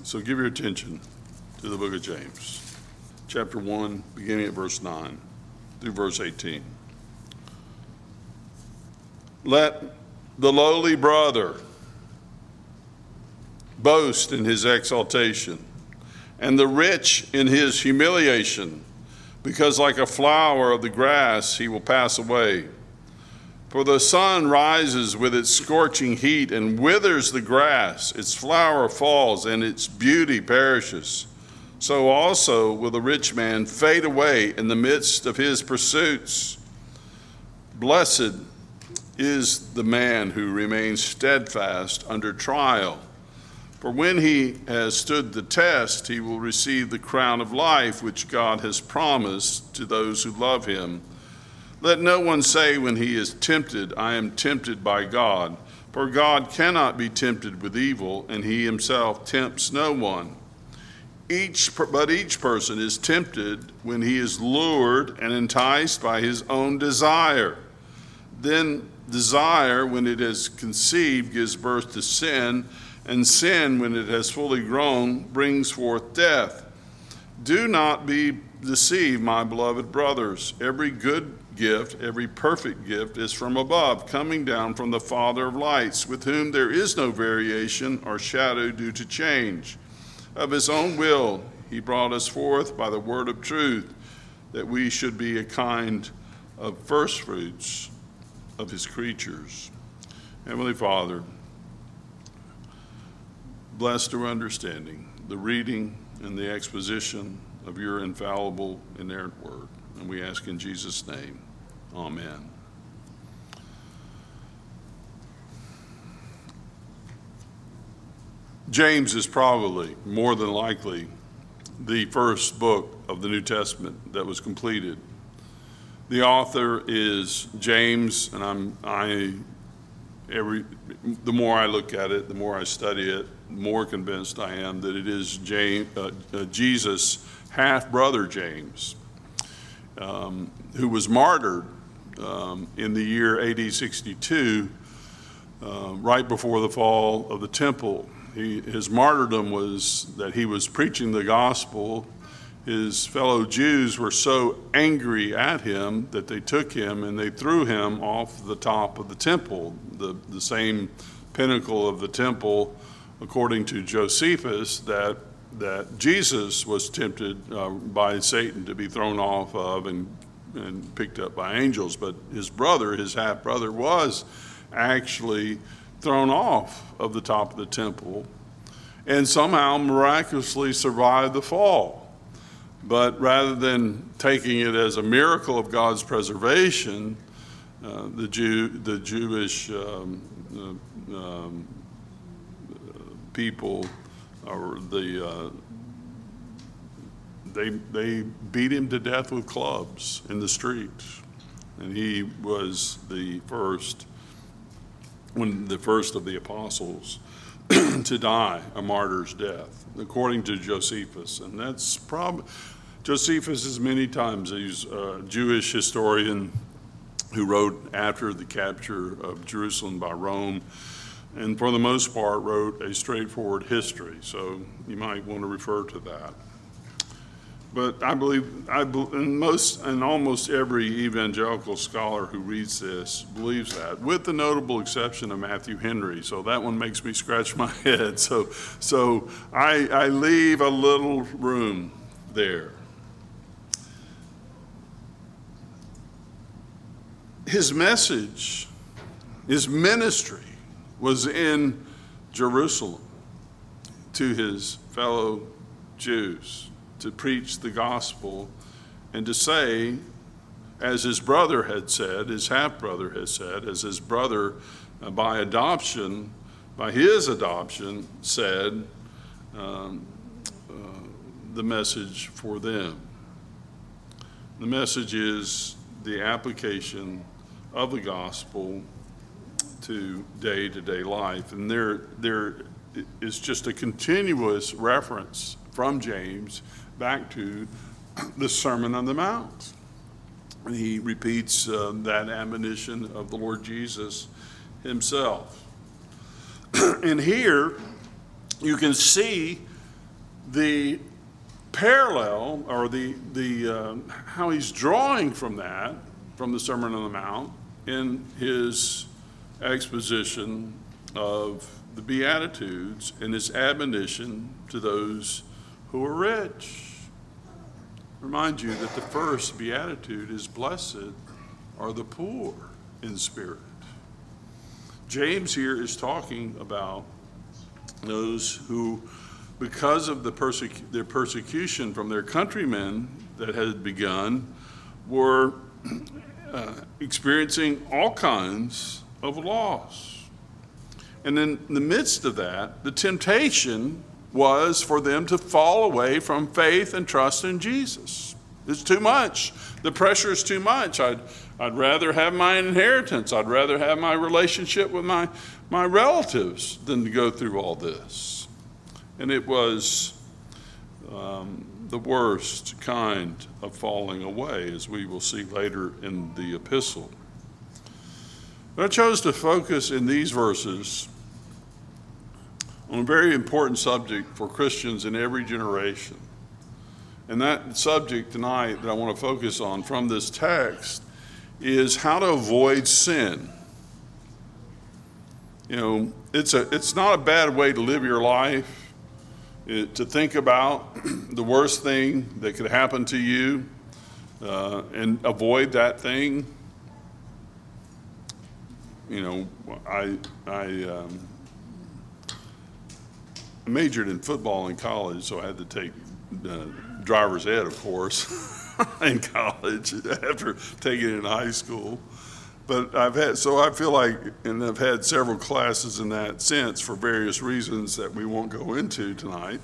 So give your attention to the book of James, chapter 1, beginning at verse 9 through verse 18. Let the lowly brother boast in his exaltation, and the rich in his humiliation, because like a flower of the grass he will pass away. For the sun rises with its scorching heat and withers the grass, its flower falls, and its beauty perishes. So also will the rich man fade away in the midst of his pursuits. Blessed is the man who remains steadfast under trial. For when he has stood the test, he will receive the crown of life which God has promised to those who love him. Let no one say when he is tempted, I am tempted by God. For God cannot be tempted with evil, and he himself tempts no one. But each person is tempted when he is lured and enticed by his own desire. Then desire, when it is conceived, gives birth to sin, and sin, when it has fully grown, brings forth death. Do not be deceived, my beloved brothers. Every good gift, every perfect gift is from above, coming down from the Father of lights, with whom there is no variation or shadow due to change. Of his own will he brought us forth by the word of truth, that we should be a kind of first fruits of his creatures. Heavenly Father, bless through understanding the reading and the exposition of your infallible, inerrant word. And we ask in Jesus' name, amen. James is probably, more than likely, the first book of the New Testament that was completed. The author is James, and the more I look at it, the more I study it, the more convinced I am that it is Jesus' half-brother James, who was martyred in the year AD 62, right before the fall of the temple. His martyrdom was that he was preaching the gospel. His fellow Jews were so angry at him that they took him and they threw him off the top of the temple, the same pinnacle of the temple, according to Josephus, that Jesus was tempted by Satan to be thrown off of and picked up by angels. But his brother, his half-brother, was actually thrown off of the top of the temple and somehow miraculously survived the fall. But rather than taking it as a miracle of God's preservation, the Jewish people, or they beat him to death with clubs in the streets, and he was the first of the apostles to die a martyr's death, according to Josephus. And that's probably, Josephus is many times a Jewish historian who wrote after the capture of Jerusalem by Rome, and for the most part wrote a straightforward history. So you might want to refer to that. But I believe almost every evangelical scholar who reads this believes that, with the notable exception of Matthew Henry. So that one makes me scratch my head. So I leave a little room there. His message, his ministry was in Jerusalem to his fellow Jews, to preach the gospel and to say, as his brother had said, his half-brother had said, as his brother by his adoption said, the message for them. The message is the application of the gospel to day-to-day life. And there is just a continuous reference from James back to the Sermon on the Mount. And he repeats that admonition of the Lord Jesus himself. And here you can see the parallel, or how he's drawing from that, from the Sermon on the Mount, in his exposition of the Beatitudes and his admonition to those who are rich. Remind you that the first beatitude is, blessed are the poor in spirit. James here is talking about those who, because of their persecution from their countrymen that had begun, were experiencing all kinds of loss. And in the midst of that, the temptation was for them to fall away from faith and trust in Jesus. It's too much. The pressure is too much. I'd rather have my inheritance. I'd rather have my relationship with my relatives than to go through all this. And it was the worst kind of falling away, as we will see later in the epistle. But I chose to focus in these verses on a very important subject for Christians in every generation. And that subject tonight that I want to focus on from this text is how to avoid sin. You know, it's not a bad way to live your life, to think about the worst thing that could happen to you and avoid that thing. You know, I majored in football in college, so I had to take driver's ed, of course, in college after taking it in high school. But I feel like, and I've had several classes in that since for various reasons that we won't go into tonight.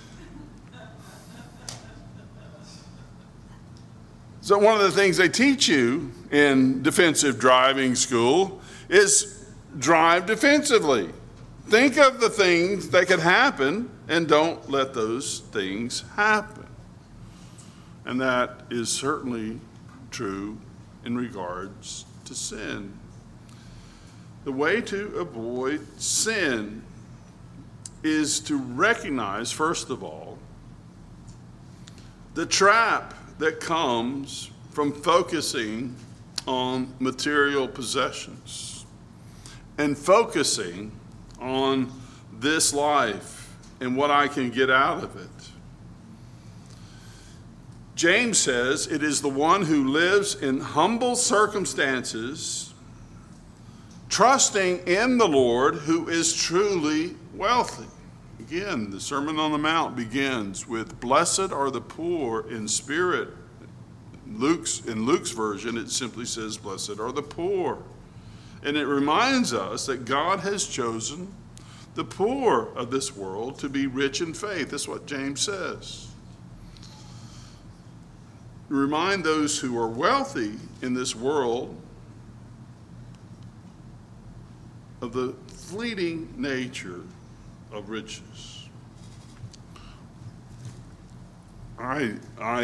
So one of the things they teach you in defensive driving school is drive defensively. Think of the things that could happen and don't let those things happen. And that is certainly true in regards to sin. The way to avoid sin is to recognize, first of all, the trap that comes from focusing on material possessions and focusing on this life and what I can get out of it. James says it is the one who lives in humble circumstances, trusting in the Lord, who is truly wealthy. Again, the Sermon on the Mount begins with, blessed are the poor in spirit. In Luke's version, it simply says, blessed are the poor. And it reminds us that God has chosen the poor of this world to be rich in faith. That's what James says. Remind those who are wealthy in this world of the fleeting nature of riches. I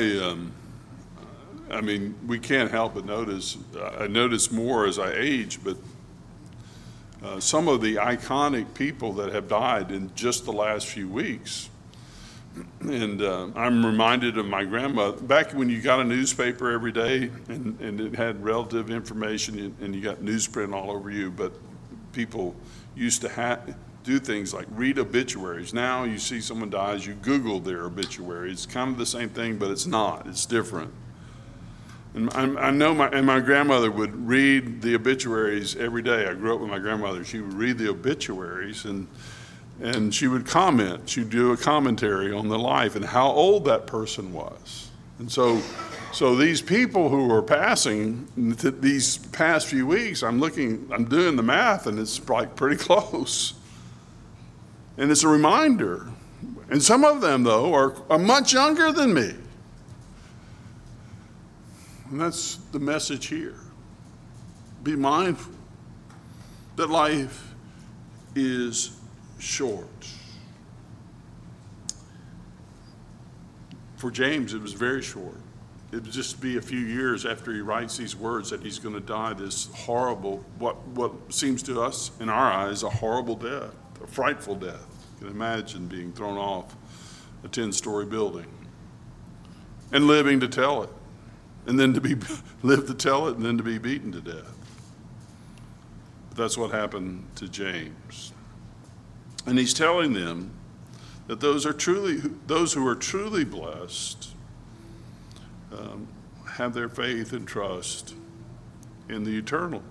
mean, we can't help but notice, I notice more as I age, but some of the iconic people that have died in just the last few weeks. And I'm reminded of my grandmother. Back when you got a newspaper every day and it had relative information and you got newsprint all over you, but people used to do things like read obituaries. Now you see someone dies, you Google their obituary. It's kind of the same thing, but it's not. It's different. And I know my grandmother would read the obituaries every day. I grew up with my grandmother. She would read the obituaries and she would comment. She'd do a commentary on the life and how old that person was. And so these people who are passing these past few weeks, I'm doing the math, and it's like pretty close. And it's a reminder. And some of them, though, are much younger than me. And that's the message here. Be mindful that life is short. For James, it was very short. It would just be a few years after he writes these words that he's going to die this horrible, what seems to us in our eyes a horrible death, a frightful death. You can imagine being thrown off a 10-story building and living to tell it, and then live to tell it, and then to be beaten to death. But that's what happened to James. And he's telling them that those who are truly blessed have their faith and trust in the eternal.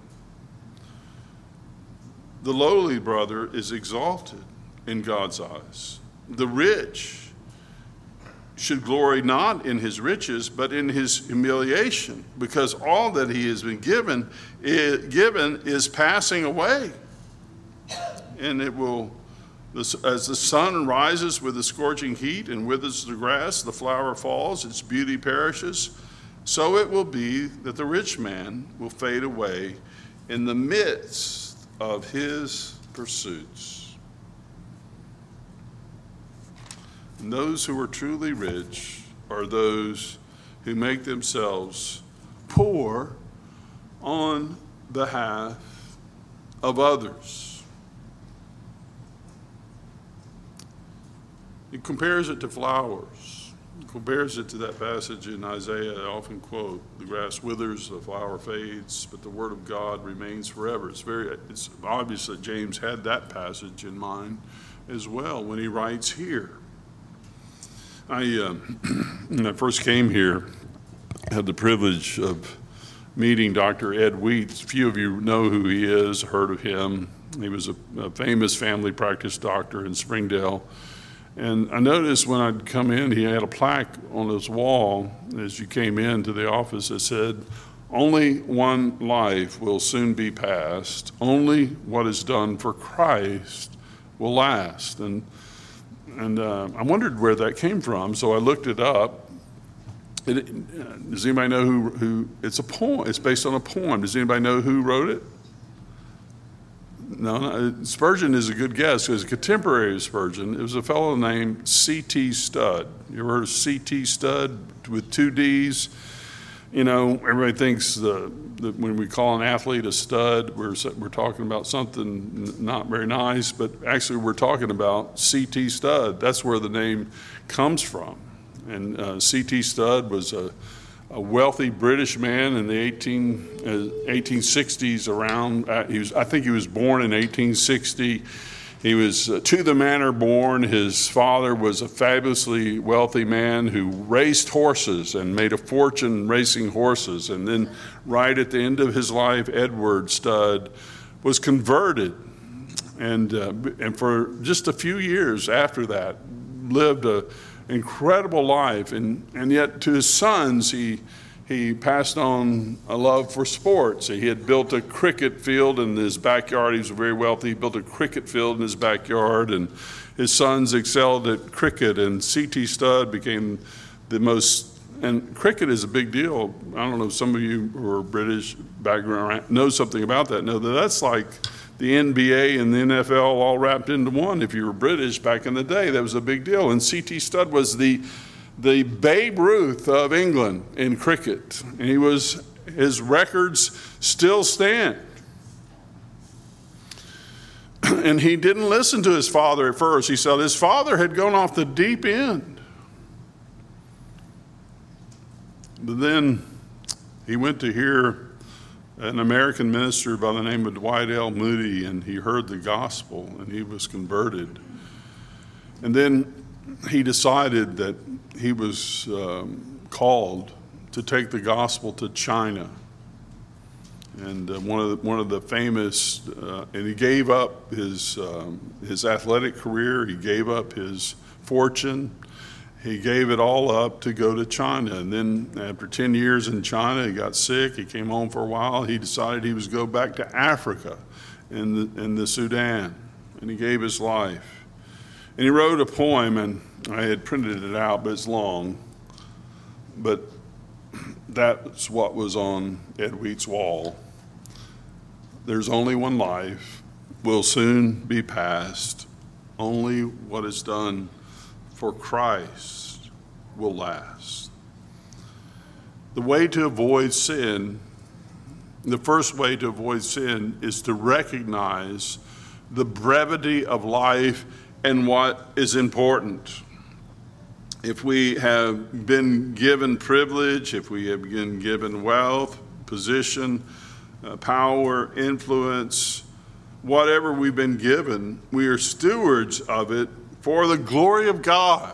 The lowly brother is exalted in God's eyes. The rich should glory not in his riches, but in his humiliation, because all that he has been given is passing away. And it will, as the sun rises with the scorching heat and withers the grass, the flower falls, its beauty perishes, so it will be that the rich man will fade away in the midst of his pursuits. And those who are truly rich are those who make themselves poor on behalf of others. He compares it to flowers. He compares it to that passage in Isaiah I often quote, the grass withers, the flower fades, but the word of God remains forever. It's obvious that James had that passage in mind as well when he writes here. When I first came here, I had the privilege of meeting Dr. Ed Wheat. Few of you know who he is, heard of him. He was a famous family practice doctor in Springdale. And I noticed when I'd come in, he had a plaque on his wall as you came into the office that said, "Only one life will soon be passed. Only what is done for Christ will last." And I wondered where that came from, so I looked it up. Does anybody know who? It's a poem. It's based on a poem. Does anybody know who wrote it? No, Spurgeon is a good guess. It was a contemporary of Spurgeon. It was a fellow named C.T. Studd. You ever heard of C.T. Studd with 2 D's? You know, everybody thinks that when we call an athlete a stud, we're talking about something not very nice, but actually we're talking about C.T. Studd. That's where the name comes from. And C.T. Studd was a wealthy British man in the 1860s around. I think he was born in 1860. He was to the manor born. His father was a fabulously wealthy man who raced horses and made a fortune racing horses. And then right at the end of his life, Edward Studd was converted. And for just a few years after that, lived an incredible life. And yet to his sons, he passed on a love for sports. He had built a cricket field in his backyard. He was very wealthy. He built a cricket field in his backyard, and his sons excelled at cricket, and C.T. Studd became the most, and cricket is a big deal. I don't know if some of you who are British background know something about that. Know that that's like the NBA and the NFL all wrapped into one. If you were British back in the day, that was a big deal. And C.T. Studd was the Babe Ruth of England in cricket. And his records still stand. And he didn't listen to his father at first. He said his father had gone off the deep end. But then he went to hear an American minister by the name of Dwight L. Moody, and he heard the gospel, and he was converted. And then he decided that he was called to take the gospel to China. And one of the famous, and he gave up his athletic career, he gave up his fortune, he gave it all up to go to China. And then after 10 years in China, he got sick, he came home for a while, he decided he was going to go back to Africa in the Sudan, and he gave his life. And he wrote a poem, and I had printed it out, but it's long. But that's what was on Ed Wheat's wall. There's only one life, will soon be past. Only what is done for Christ will last. The way to avoid sin, the first way to avoid sin is to recognize the brevity of life and what is important. if we have been given privilege, if we have been given wealth, position, power, influence, whatever we've been given, we are stewards of it for the glory of God.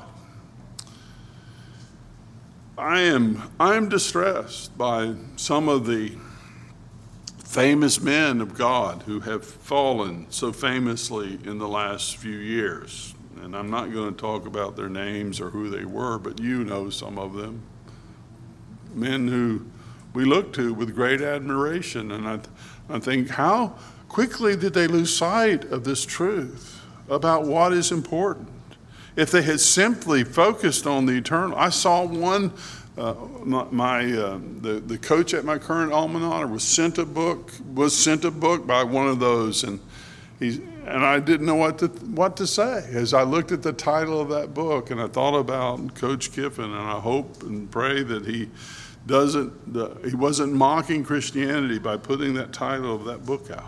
I am distressed by some of the famous men of God who have fallen so famously in the last few years. And I'm not going to talk about their names or who they were, but you know some of them. Men who we look to with great admiration. And I think, how quickly did they lose sight of this truth about what is important? If they had simply focused on the eternal. I saw one, the coach at my current alma mater was sent a book by one of those, and I didn't know what to say as I looked at the title of that book, and I thought about Coach Kiffin, and I hope and pray that he wasn't mocking Christianity by putting that title of that book out.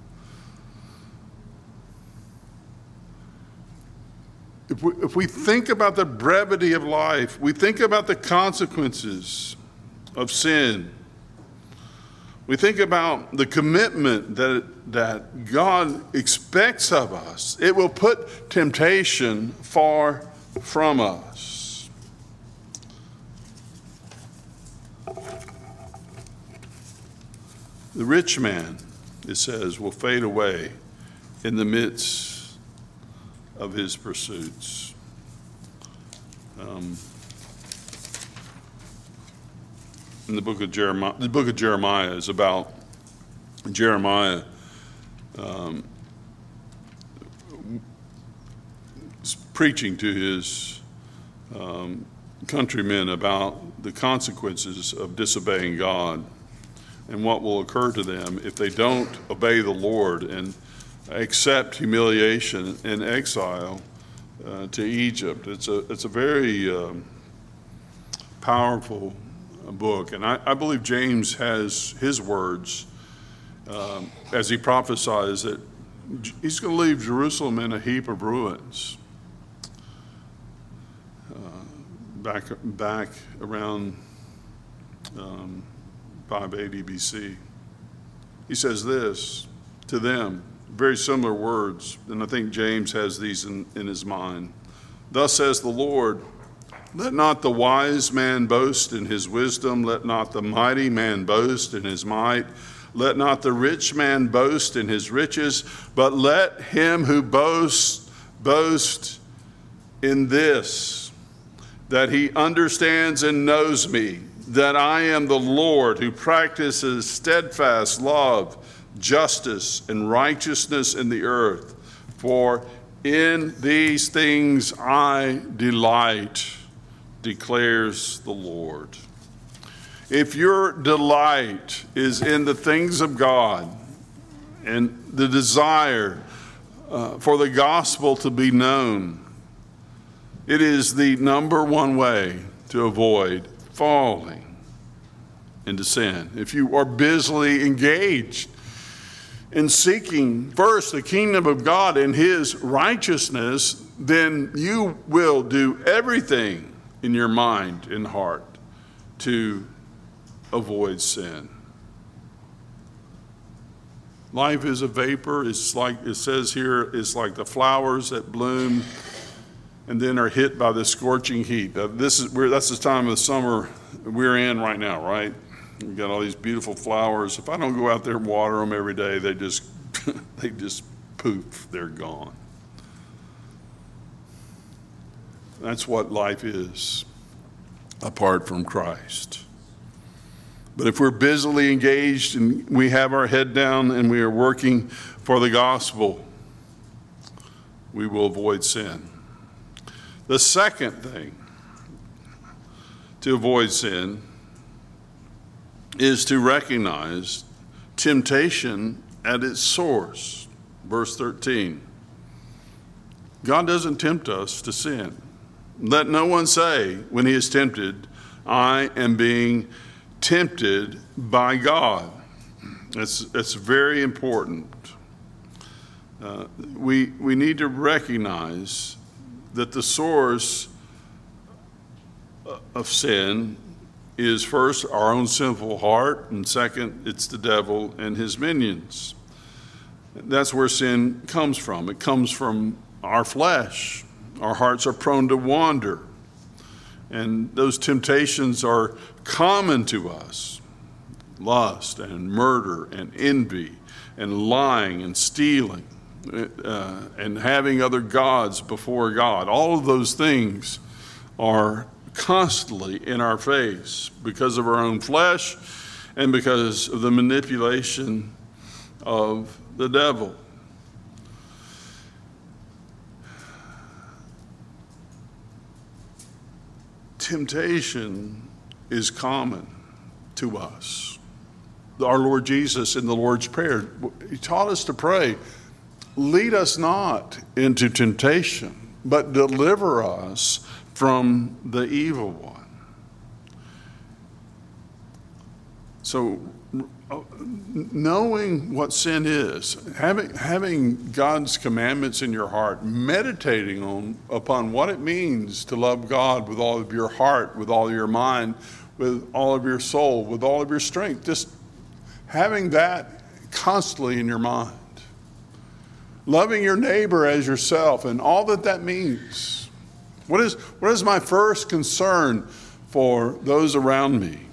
If we think about the brevity of life, we think about the consequences of sin. We think about the commitment that God expects of us. It will put temptation far from us. The rich man, it says, will fade away in the midst of his pursuits. In the book of Jeremiah is about Jeremiah preaching to his countrymen about the consequences of disobeying God and what will occur to them if they don't obey the Lord and accept humiliation and exile to Egypt. It's a very powerful book, and I believe James has his words as he prophesies that he's going to leave Jerusalem in a heap of ruins. Back around 580 BC, he says this to them. Very similar words, and I think James has these in his mind. Thus says the Lord, let not the wise man boast in his wisdom, let not the mighty man boast in his might, let not the rich man boast in his riches, but let him who boasts boast in this, that he understands and knows me, that I am the Lord who practices steadfast love, justice and righteousness in the earth. For in these things I delight, declares the Lord. If your delight is in the things of God and the desire for the gospel to be known, it is the number one way to avoid falling into sin. If you are busily engaged in seeking first the kingdom of God and his righteousness, then you will do everything in your mind and heart to avoid sin. Life is a vapor. It's like it says here, it's like the flowers that bloom and then are hit by the scorching heat. That's the time of the summer we're in right now, right? We've got all these beautiful flowers. If I don't go out there and water them every day, they just poof, they're gone. That's what life is apart from Christ. But if we're busily engaged and we have our head down and we are working for the gospel, we will avoid sin. The second thing to avoid sin is to recognize temptation at its source. Verse 13. God doesn't tempt us to sin. Let no one say when he is tempted, I am being tempted by God. That's very important. We need to recognize that the source of sin is first our own sinful heart, and second, it's the devil and his minions. That's where sin comes from. It comes from our flesh. Our hearts are prone to wander, and those temptations are common to us. Lust and murder and envy and lying and stealing and having other gods before God. All of those things are constantly in our face because of our own flesh and because of the manipulation of the devil. Temptation is common to us. Our Lord Jesus in the Lord's Prayer, he taught us to pray, lead us not into temptation, but deliver us from the evil one. So, knowing what sin is, having God's commandments in your heart, meditating upon what it means to love God with all of your heart, with all of your mind, with all of your soul, with all of your strength, just having that constantly in your mind. Loving your neighbor as yourself and all that that means. What is my first concern for those around me?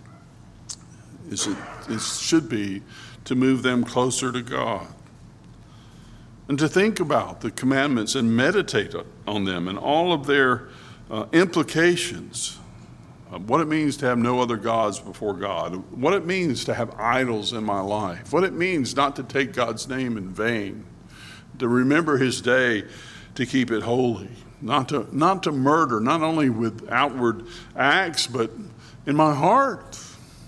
It should be to move them closer to God and to think about the commandments and meditate on them and all of their implications. What it means to have no other gods before God, what it means to have idols in my life, what it means not to take God's name in vain, to remember his day, to keep it holy, not to murder, not only with outward acts, but in my heart,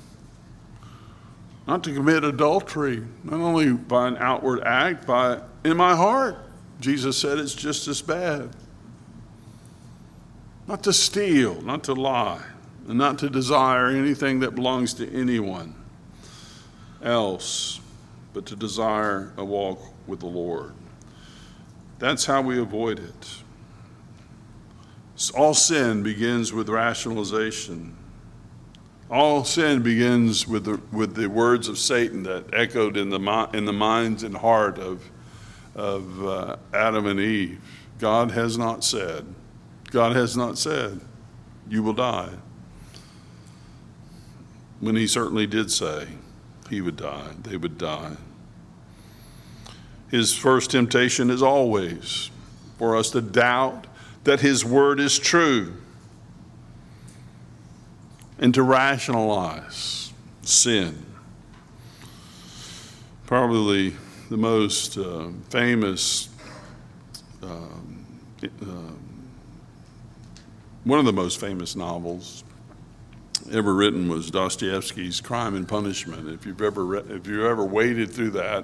not to commit adultery, not only by an outward act, but in my heart. Jesus said it's just as bad. Not to steal, not to lie, and not to desire anything that belongs to anyone else, but to desire a walk with the Lord. That's how we avoid it. All sin begins with rationalization. All sin begins with the words of Satan that echoed in the minds and heart of Adam and Eve. God has not said, you will die. When he certainly did say he would die, they would die. His first temptation is always for us to doubt that his word is true and to rationalize sin. Probably the most famous, one of the most famous novels ever written was Dostoevsky's Crime and Punishment. If you've ever waded through that,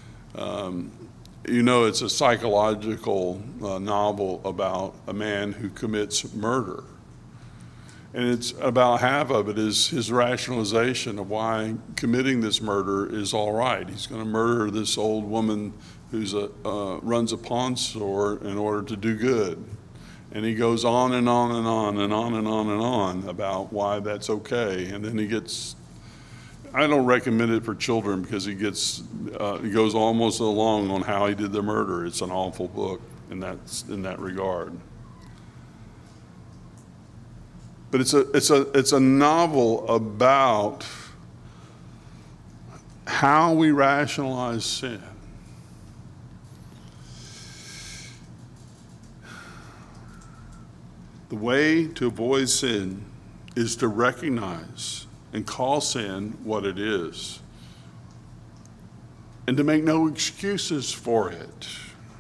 you know it's a psychological novel about a man who commits murder. And it's about half of it is his rationalization of why committing this murder is all right. He's going to murder this old woman who's runs a pawn store in order to do good. And he goes on and on and on and on and on and on about why that's okay. And then I don't recommend it for children because he goes almost along on how he did the murder. It's an awful book in that regard. But it's a novel about how we rationalize sin. The way to avoid sin is to recognize and call sin what it is, and to make no excuses for it.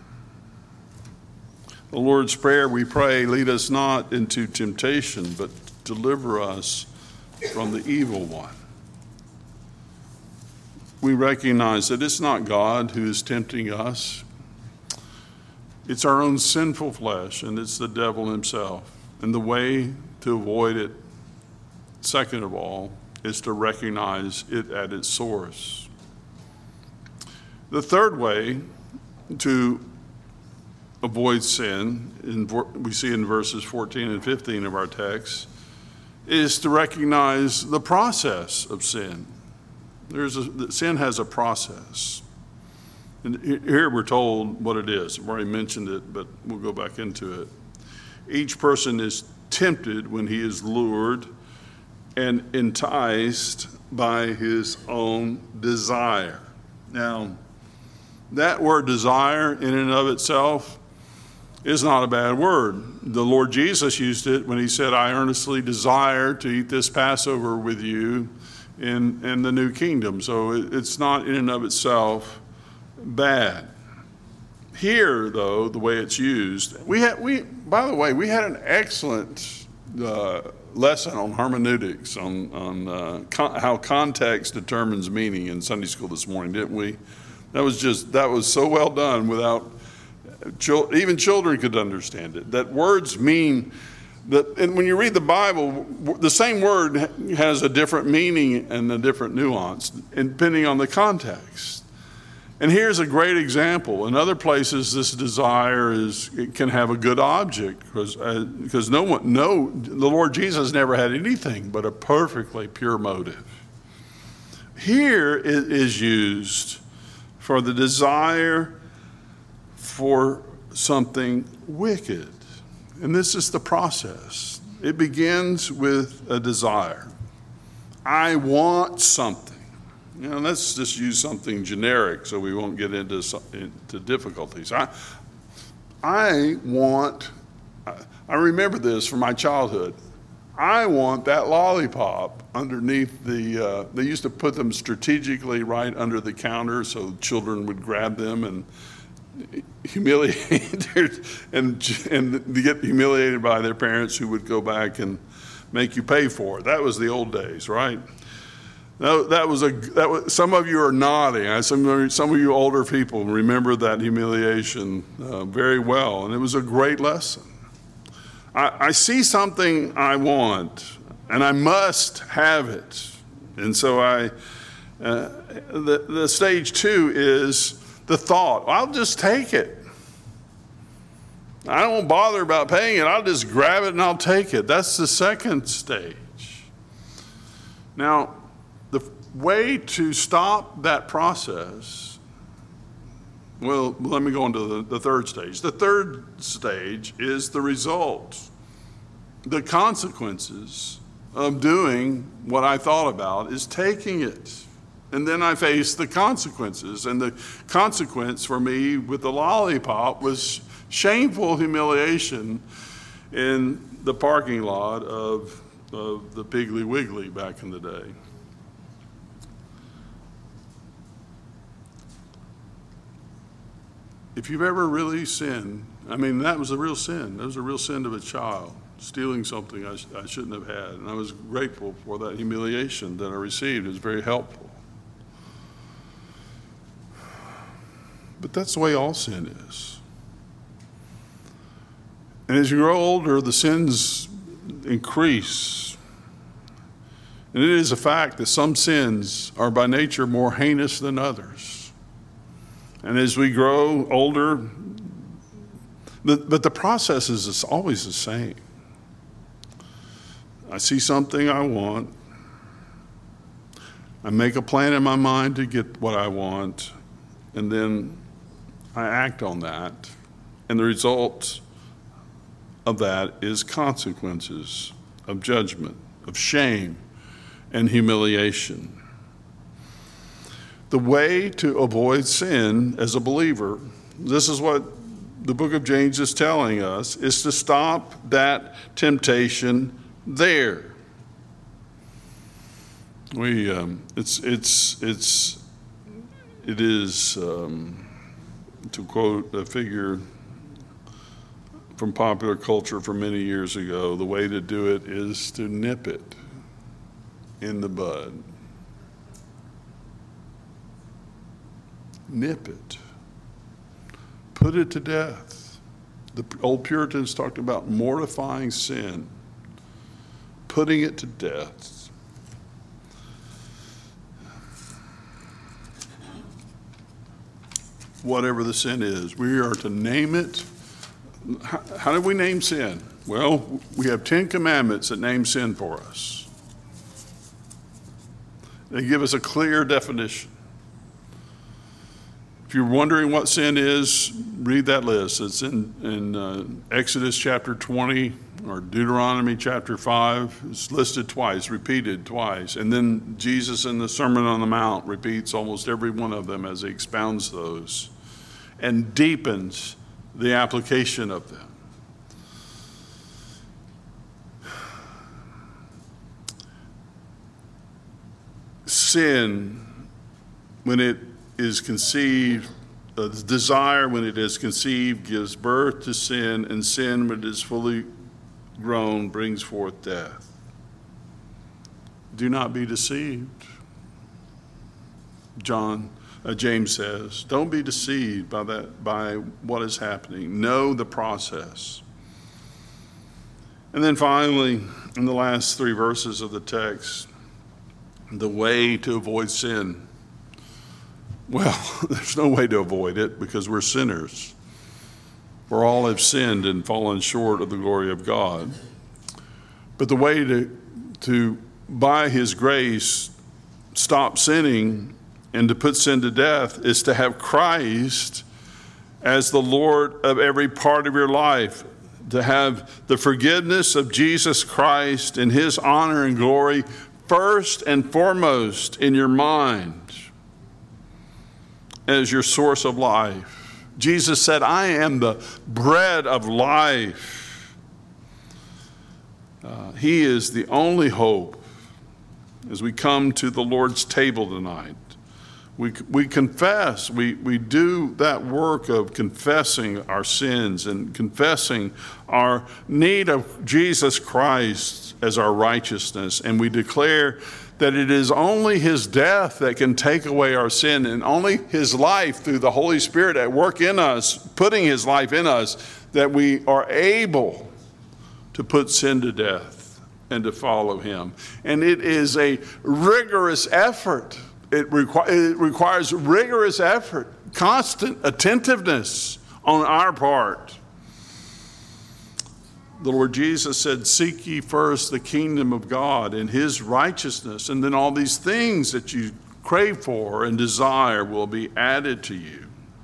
The Lord's Prayer, we pray, lead us not into temptation, but deliver us from the evil one. We recognize that it's not God who is tempting us. It's our own sinful flesh, and it's the devil himself. And the way to avoid it, second of all, is to recognize it at its source. The third way to avoid sin, we see in verses 14 and 15 of our text, is to recognize the process of sin. Sin has a process. And here we're told what it is. I've already mentioned it, but we'll go back into it. Each person is tempted when he is lured and enticed by his own desire. Now, that word desire in and of itself is not a bad word. The Lord Jesus used it when he said, I earnestly desire to eat this Passover with you in the new kingdom. So it's not in and of itself bad. Here, though, the way it's used, by the way, we had an excellent lesson on hermeneutics, on how context determines meaning in Sunday school this morning, didn't we? That was so well done without, even children could understand it, that words mean that, and when you read the Bible, the same word has a different meaning and a different nuance depending on the context. And here's a great example. In other places, this desire it can have a good object because the Lord Jesus never had anything but a perfectly pure motive. Here it is used for the desire for something wicked. And this is the process. It begins with a desire. I want something. Let's just use something generic so we won't get into difficulties. I remember this from my childhood. I want that lollipop underneath they used to put them strategically right under the counter so children would grab them and humiliate and get humiliated by their parents who would go back and make you pay for it. That was the old days, right? That was some of you are nodding. Some of you older people remember that humiliation very well, and it was a great lesson. I see something I want, and I must have it, and so the stage 2 is the thought. I'll just take it. I don't bother about paying it. I'll just grab it and I'll take it. That's the second stage. Now, the way to stop that process, well, let me go into the third stage. The third stage is the result, the consequences of doing what I thought about is taking it. And then I faced the consequences. And the consequence for me with the lollipop was shameful humiliation in the parking lot of the Piggly Wiggly back in the day. If you've ever really sinned, that was a real sin. That was a real sin of a child, stealing something I shouldn't have had. And I was grateful for that humiliation that I received. It was very helpful. But that's the way all sin is. And as you grow older, the sins increase. And it is a fact that some sins are by nature more heinous than others. And as we grow older, but the process is always the same. I see something I want. I make a plan in my mind to get what I want, and then I act on that, and the result of that is consequences of judgment, of shame, and humiliation. The way to avoid sin as a believer, this is what the book of James is telling us, is to stop that temptation there. It is. To quote a figure from popular culture from many years ago, the way to do it is to nip it in the bud. Nip it. Put it to death. The old Puritans talked about mortifying sin, putting it to death. Whatever the sin is, we are to name it. How do we name sin? Well, we have 10 commandments that name sin for us. They give us a clear definition. If you're wondering what sin is, read that list. It's in Exodus chapter 20 or Deuteronomy chapter 5. It's listed twice, repeated twice. And then Jesus in the Sermon on the Mount repeats almost every one of them as he expounds those and deepens the application of them. Sin, when it is conceived, the desire when it is conceived gives birth to sin, and sin when it is fully grown brings forth death. Do not be deceived. James says, don't be deceived by what is happening. Know the process. And then finally, in the last 3 verses of the text, the way to avoid sin. Well, there's no way to avoid it because we're sinners. For all have sinned and fallen short of the glory of God. But the way to by his grace, stop sinning and to put sin to death is to have Christ as the Lord of every part of your life, to have the forgiveness of Jesus Christ and his honor and glory first and foremost in your mind as your source of life. Jesus said, I am the bread of life. He is the only hope as we come to the Lord's table tonight. We confess, we do that work of confessing our sins and confessing our need of Jesus Christ as our righteousness. And we declare that it is only his death that can take away our sin, and only his life through the Holy Spirit at work in us, putting his life in us, that we are able to put sin to death and to follow him. And it is a rigorous effort. It requires rigorous effort, constant attentiveness on our part. The Lord Jesus said, seek ye first the kingdom of God and his righteousness, and then all these things that you crave for and desire will be added to you.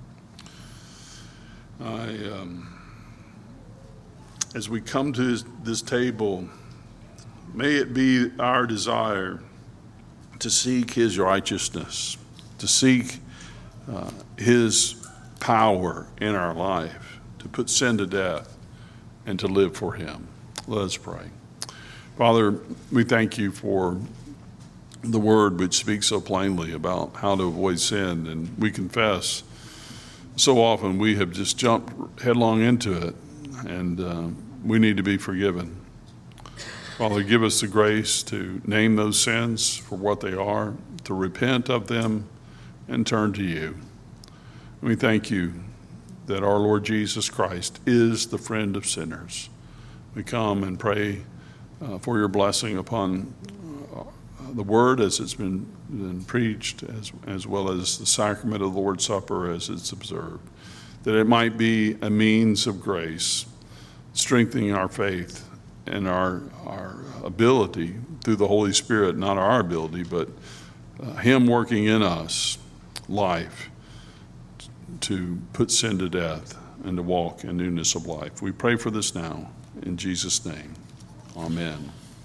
As we come to this table, may it be our desire to seek his righteousness, to seek his power in our life, to put sin to death, and to live for him. Let us pray. Father, we thank you for the word which speaks so plainly about how to avoid sin, and we confess so often we have just jumped headlong into it, and we need to be forgiven. Father, give us the grace to name those sins for what they are, to repent of them, and turn to you. We thank you that our Lord Jesus Christ is the friend of sinners. We come and pray for your blessing upon the word as it's been preached, as well as the sacrament of the Lord's Supper as it's observed, that it might be a means of grace, strengthening our faith and our ability through the Holy Spirit, not our ability, but him working in us life to put sin to death and to walk in newness of life. We pray for this now in Jesus' name. Amen.